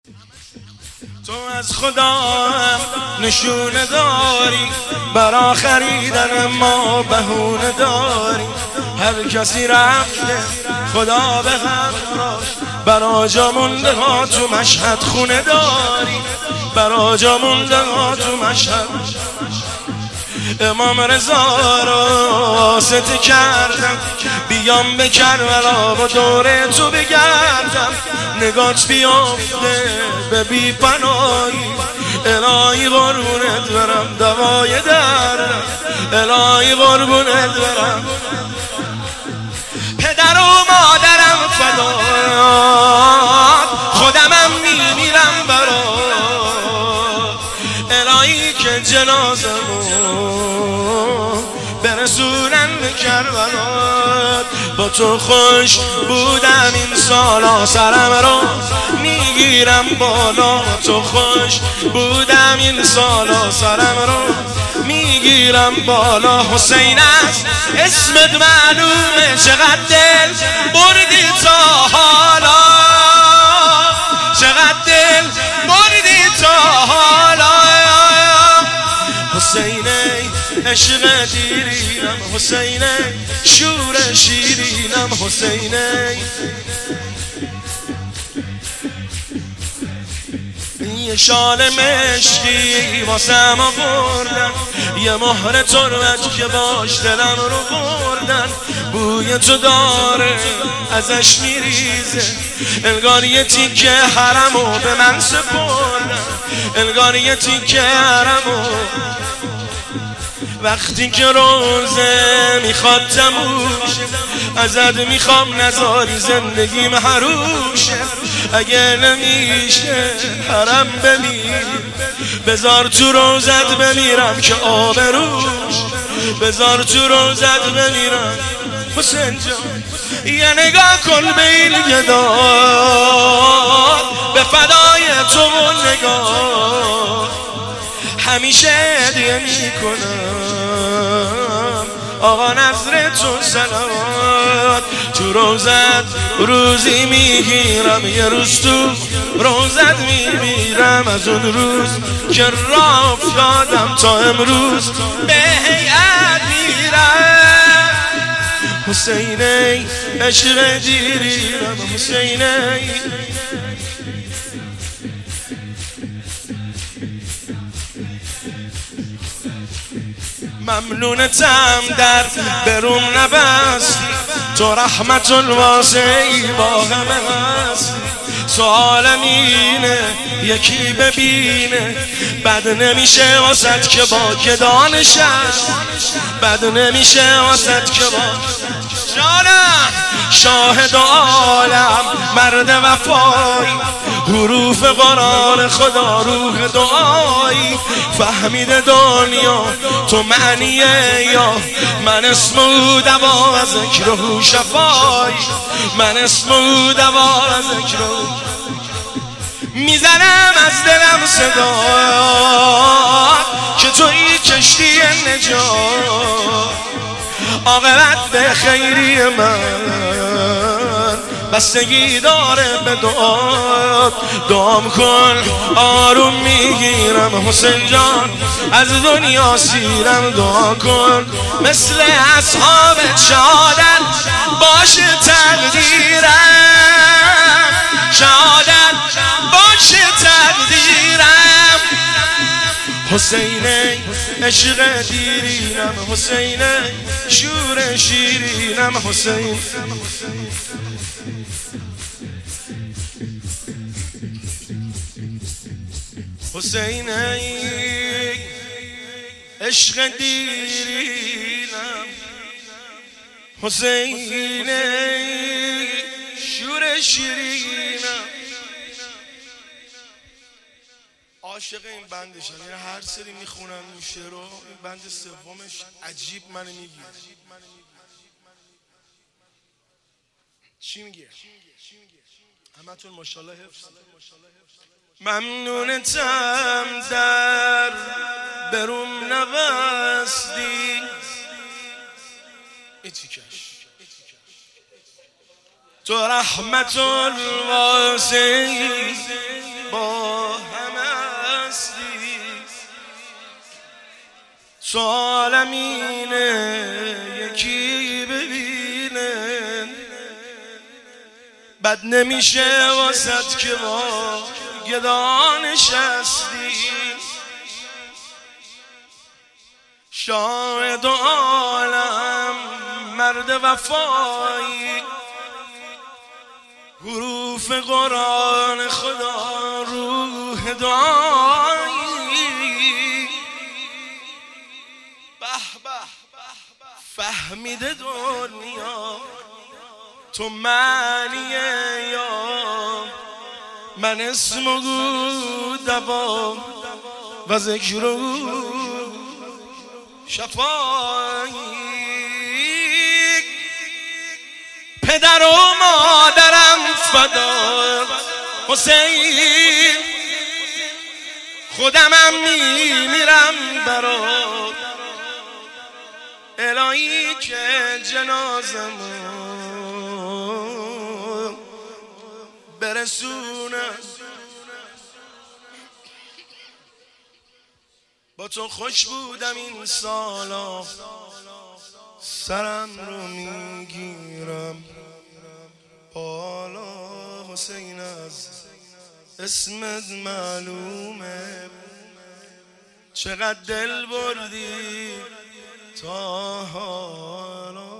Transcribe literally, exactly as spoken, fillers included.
تو از خدا نشونه داری، برا خریدن ما بهونه داری. هر کسی رفته خدا به همراش، برا جا مونده ها تو مشهد خونه داری، برا جا مونده ها تو مشهد. امام رضا را ست کردم، بیام به کربلا و دور تو بگردم. نگات بیافته به بی پناهی، الهی قربونت برم دوای دردم، الهی قربونت برم. پدر و مادرم فدات، خودمم میمیرم برات. الهی که جنازمو برسونن به کربلات. با تو خوش بودم این سالا، سرم رو میگیرم بالا. با تو خوش بودم این سالا، سرم رو میگیرم بالا. حسین است اسمت معلومه، چقدر دل بردی تا حالا، چقدر دل بردی تا حالا. حسینه عشق دیرینم، حسینه شور شیرینم، حسینه یه شال مشکی واسم آوردن، یه مهر تربت که باش دلم رو بردن. بوی تو داره ازش میریزه، انگار یه تیکه حرمو به من سپردن، انگار یه تیکه حرمو. وقتی که روزه میخواد تموشه، ازت میخوام نذاری زندگیم حروشه. اگه نمیشه حرم بمیر، بذار تو روزت بمیرم که آبروش، بذار تو روزت بمیرم. حسین جان یه نگاه کن به این گدار، به فدای تو و نگاه همیشه هدیه میکنم. آقا نظر تو سلامات، تو روزت روزی میگیرم، یه روز تو روزت میمیرم. از اون روز که راه افتادم تا امروز به هیئت میرم. حسینه عشق دیرینم، حسینه ممنونتم در بروم نبستی، تو رحمت الواسعی با همه هستی. سوالم اینه یکی ببینه، بد نمیشه واسد که با گدا نشست، بد نمیشه واسد که با جانم. شاهد عالم مرد وفایی، حروف قرآن خدا روح دعایی. فهمیده دنیا تو معنیه، یا من اسم او دوا از ذکر و شفایی، من اسم او دوا از ذکر و میزنم از دلم صدا که توی کشتی نجات. عاقبت به خیری من بستگی داره به دعات. دعام کن آروم میگیرم حسین جان، از دنیا سیرم. دعا کن مثل اصحاب شهادت باشه تقدیرم، شهادت باشه تقدیرم. حسینه عشق دیرینم، حسینه شور شیرینم، حسین حسینه عشق دیرینم، حسینه شور شیرینم. عاشق این بندش، یعنی هر سری میخونم این شعر رو، این بند سومش عجیب منو میگیره. چی میگه؟ همتون ماشاءالله حفظ. ممنونتم در بروم نبستی، ایتیکش تو رحمت الواسعی با سوالم اینه یکی ببینه بد نمیشه واسد که با گدا نشستی شاهد عالم مرد وفایی حروف قرآن خدا روح دعایی به به فهمیده دنیا تو معنیه یا من اسم و گو دوا و ذکر و شفایی پدر و مادرم فدا حسین خودمم میمیرم برات الهی که جنازمو برسونم با تو خوش بودم این سالا سرم رو میگیرم بالا حسین از اسمت معلومه چقدر دل بردی تا حالا